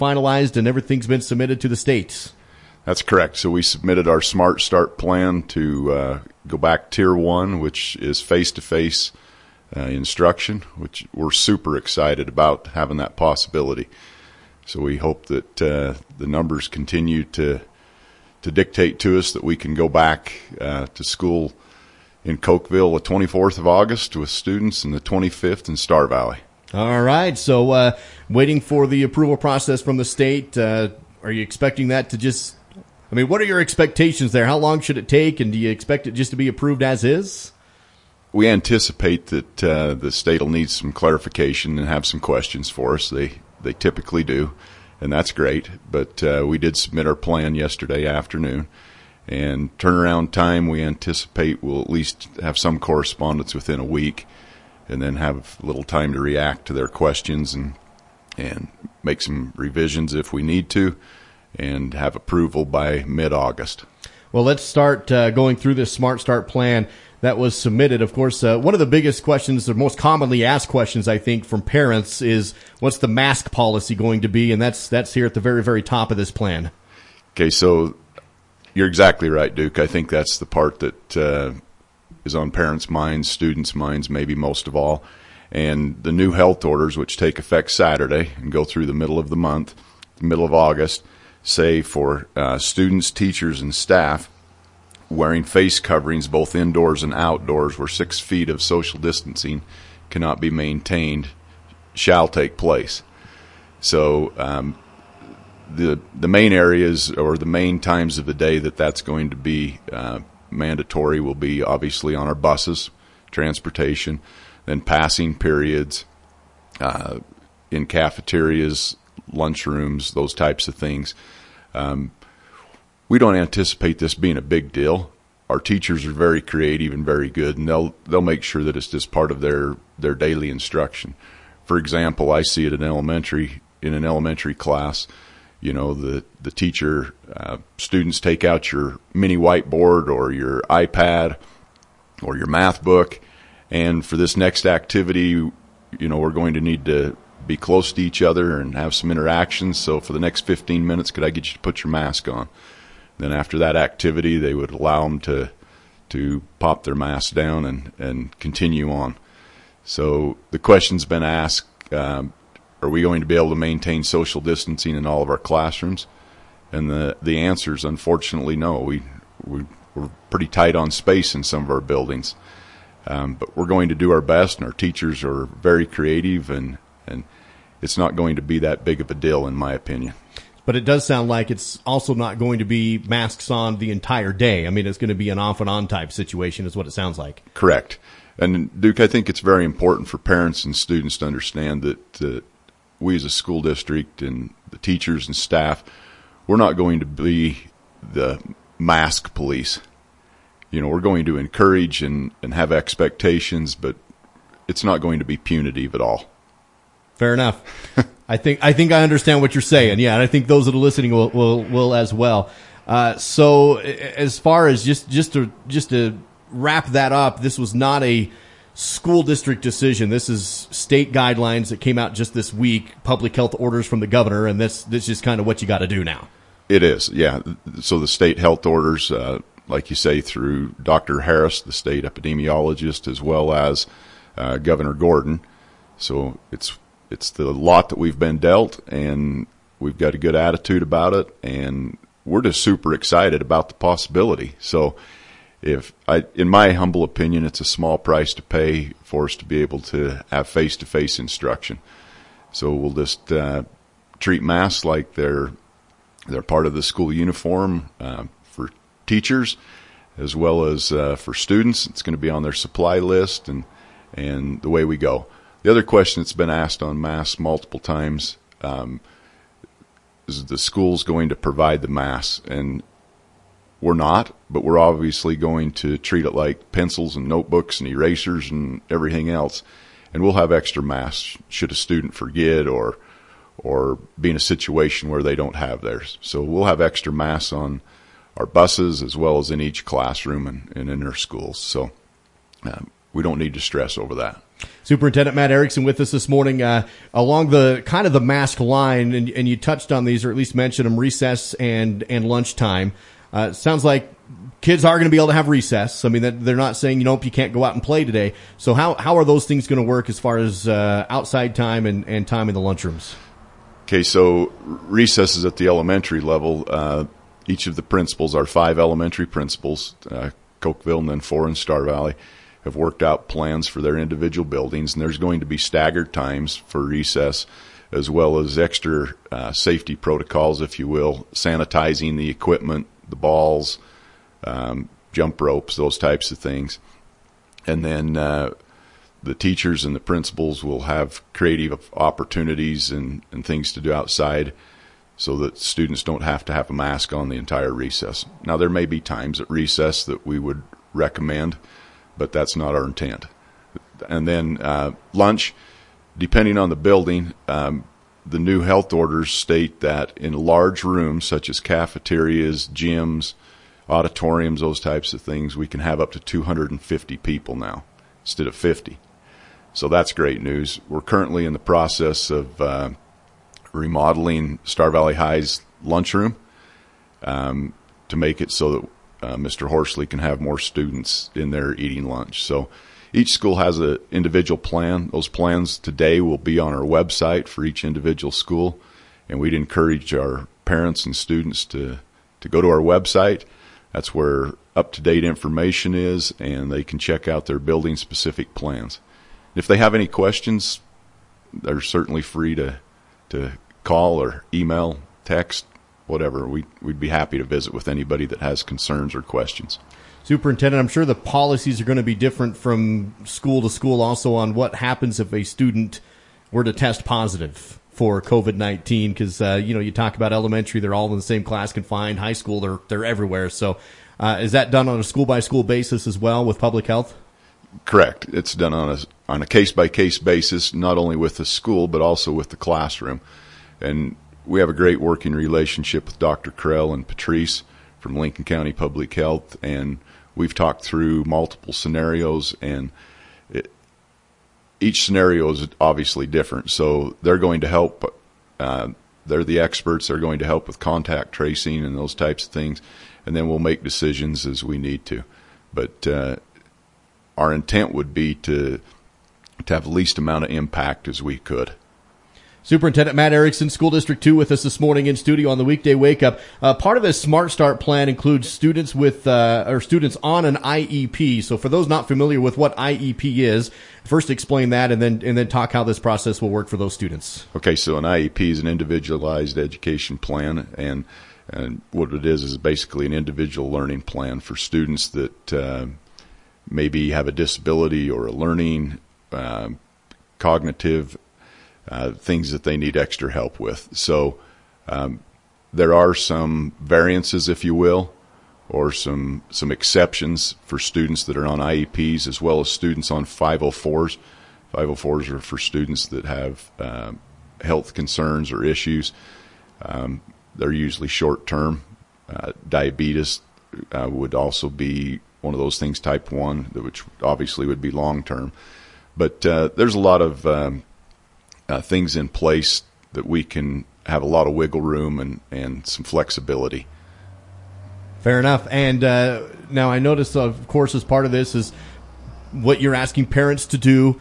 finalized and everything's been submitted to the state. That's correct. So we submitted our Smart Start plan to go back Tier 1, which is face-to-face instruction, which we're super excited about having that possibility. So we hope that the numbers continue to dictate to us that we can go back to school in Cokeville the 24th of August with students and the 25th in Star Valley. All right. So waiting for the approval process from the state. Are you expecting that to just, what are your expectations there? How long should it take, and do you expect it just to be approved as is? We anticipate that the state will need some clarification and have some questions for us. They typically do, and that's great. But we did submit our plan yesterday afternoon, and turnaround time we anticipate we'll at least have some correspondence within a week, and then have a little time to react to their questions and make some revisions if we need to, and have approval by mid-August. Well, let's start going through this Smart Start plan that was submitted. Of course, one of the biggest questions, the most commonly asked questions, I think, from parents is, what's the mask policy going to be? And that's here at the very, very top of this plan. Okay, so you're exactly right, Duke. I think that's the part that is on parents' minds, students' minds, maybe most of all. And the new health orders, which take effect Saturday and go through the middle of the month, the middle of August, say for students, teachers, and staff, wearing face coverings both indoors and outdoors where 6 feet of social distancing cannot be maintained shall take place. So the main areas or the main times of the day that's going to be mandatory will be obviously on our buses, transportation, then passing periods, in cafeterias, lunchrooms, those types of things. We don't anticipate this being a big deal. Our teachers are very creative and very good, and they'll make sure that it's just part of their daily instruction. For example, I see it in an elementary class. The teacher, students take out your mini whiteboard or your iPad or your math book, and for this next activity, we're going to need to be close to each other and have some interactions. So for the next 15 minutes, could I get you to put your mask on? Then after that activity, they would allow them to pop their mask down and continue on. So the question's been asked, are we going to be able to maintain social distancing in all of our classrooms? And the answer is unfortunately no. We're pretty tight on space in some of our buildings. But we're going to do our best, and our teachers are very creative, and it's not going to be that big of a deal, in my opinion. But it does sound like it's also not going to be masks on the entire day. It's going to be an off and on type situation is what it sounds like. Correct. And Duke, I think it's very important for parents and students to understand that we as a school district and the teachers and staff, we're not going to be the mask police. We're going to encourage and have expectations, but it's not going to be punitive at all. Fair enough. I think I understand what you're saying. Yeah, and I think those that are listening will as well. So as far as just to wrap that up, this was not a school district decision. This is state guidelines that came out just this week, public health orders from the governor, and this is kind of what you got to do now. It is, yeah. So the state health orders, like you say, through Dr. Harris, the state epidemiologist, as well as Governor Gordon. So it's the lot that we've been dealt, and we've got a good attitude about it, and we're just super excited about the possibility. So in my humble opinion, it's a small price to pay for us to be able to have face-to-face instruction. So we'll just treat masks like they're part of the school uniform for teachers as well as for students. It's going to be on their supply list and the way we go. The other question that's been asked on masks multiple times is the school's going to provide the masks, and we're not, but we're obviously going to treat it like pencils and notebooks and erasers and everything else, and we'll have extra masks should a student forget or be in a situation where they don't have theirs. So we'll have extra masks on our buses as well as in each classroom and in our schools. So we don't need to stress over that. Superintendent Matt Erickson with us this morning along the kind of the mask line, and you touched on these, or at least mentioned them, recess and lunchtime. Sounds like kids are going to be able to have recess. I mean, they're not saying, you can't go out and play today. So how are those things going to work as far as outside time and time in the lunchrooms? Okay, so recesses at the elementary level, each of the principals, our 5 elementary principals, Cokeville and then 4 in Star Valley, have worked out plans for their individual buildings, and there's going to be staggered times for recess, as well as extra safety protocols, if you will, sanitizing the equipment, the balls, jump ropes, those types of things. And then the teachers and the principals will have creative opportunities and things to do outside so that students don't have to have a mask on the entire recess. Now, there may be times at recess that we would recommend, but that's not our intent. And then lunch, depending on the building, the new health orders state that in large rooms such as cafeterias, gyms, auditoriums, those types of things, we can have up to 250 people now instead of 50. So that's great news. We're currently in the process of remodeling Star Valley High's lunchroom to make it so that Mr. Horsley can have more students in there eating lunch. So each school has an individual plan. Those plans today will be on our website for each individual school, and we'd encourage our parents and students to go to our website. That's where up-to-date information is, and they can check out their building-specific plans. If they have any questions, they're certainly free to call or email, text, whatever. We'd be happy to visit with anybody that has concerns or questions. Superintendent, I'm sure the policies are going to be different from school to school also on what happens if a student were to test positive for COVID-19, because you talk about elementary, they're all in the same class confined. High school, they're everywhere. So is that done on a school-by-school basis as well with public health? Correct. It's done on a case-by-case basis, not only with the school but also with the classroom. And we have a great working relationship with Dr. Krell and Patrice from Lincoln County Public Health, and we've talked through multiple scenarios, and each scenario is obviously different. So they're going to help. They're the experts. They're going to help with contact tracing and those types of things, and then we'll make decisions as we need to. But our intent would be to have the least amount of impact as we could. Superintendent Matt Erickson, School District 2, with us this morning in studio on the Weekday Wake Up. Part of this Smart Start plan includes students with students on an IEP. So for those not familiar with what IEP is, first explain that and then talk how this process will work for those students. Okay, so an IEP is an individualized education plan, and what it is basically an individual learning plan for students that maybe have a disability or a learning, cognitive things that they need extra help with. So there are some variances, if you will, or some exceptions for students that are on IEPs as well as students on 504s. 504s are for students that have health concerns or issues. They're usually short-term. Diabetes would also be one of those things, type 1, which obviously would be long-term. But there's a lot of things in place that we can have a lot of wiggle room and some flexibility. Fair enough. And now I notice, of course, as part of this is what you're asking parents to do,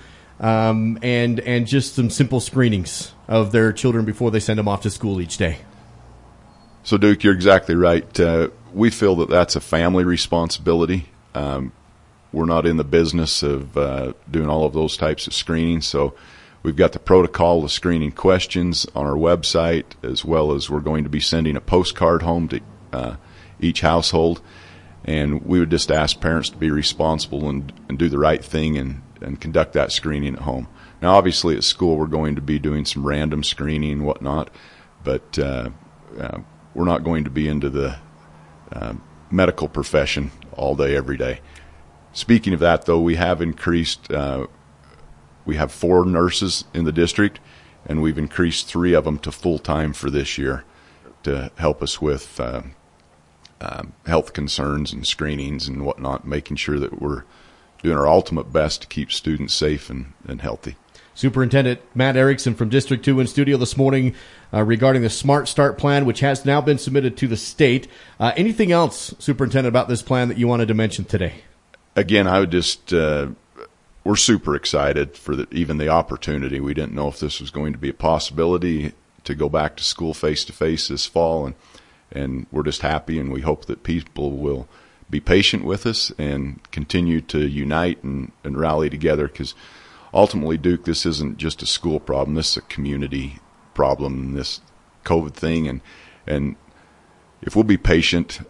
and just some simple screenings of their children before they send them off to school each day. So, Duke, you're exactly right. We feel that that's a family responsibility. We're not in the business of doing all of those types of screenings, so we've got the protocol of screening questions on our website, as well as we're going to be sending a postcard home to each household. And we would just ask parents to be responsible and do the right thing and conduct that screening at home. Now, obviously, at school, we're going to be doing some random screening and whatnot, but we're not going to be into the medical profession all day, every day. Speaking of that, though, we have increased we have 4 nurses in the district, and we've increased 3 of them to full-time for this year to help us with health concerns and screenings and whatnot, making sure that we're doing our ultimate best to keep students safe and healthy. Superintendent Matt Erickson from District 2 in studio this morning regarding the Smart Start plan, which has now been submitted to the state. Anything else, Superintendent, about this plan that you wanted to mention today? Again, I would just we're super excited for even the opportunity. We didn't know if this was going to be a possibility to go back to school face-to-face this fall, and we're just happy, and we hope that people will be patient with us and continue to unite and rally together, because ultimately, Duke, this isn't just a school problem. This is a community problem, this COVID thing. And if we'll be patient,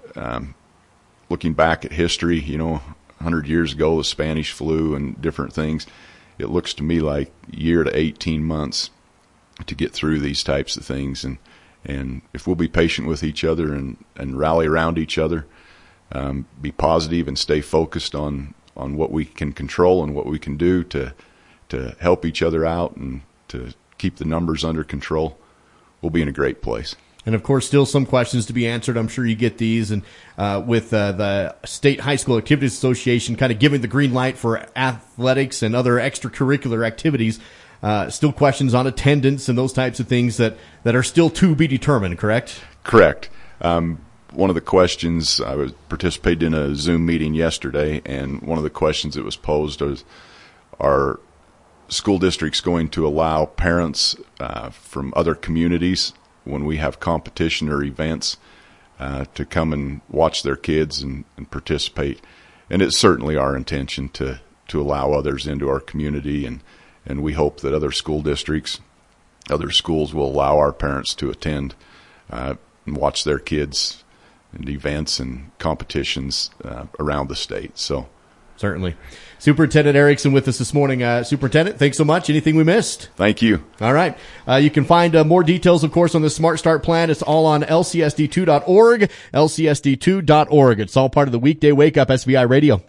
looking back at history, 100 years ago, the Spanish flu and different things, it looks to me like a year to 18 months to get through these types of things. And if we'll be patient with each other and rally around each other, be positive and stay focused on what we can control and what we can do to help each other out and to keep the numbers under control, we'll be in a great place. And, of course, still some questions to be answered. I'm sure you get these. And with the State High School Activities Association kind of giving the green light for athletics and other extracurricular activities, still questions on attendance and those types of things that are still to be determined, correct? Correct. One of the questions, I was participated in a Zoom meeting yesterday, and one of the questions that was posed was, are school districts going to allow parents from other communities when we have competition or events to come and watch their kids and participate? And it's certainly our intention to allow others into our community, and we hope that other school districts, other schools will allow our parents to attend and watch their kids and events and competitions around the state. So certainly. Superintendent Erickson with us this morning. Superintendent, thanks so much. Anything we missed? Thank you. All right. You can find more details, of course, on the Smart Start plan. It's all on lcsd2.org, lcsd2.org. It's all part of the Weekday Wake Up SVI Radio.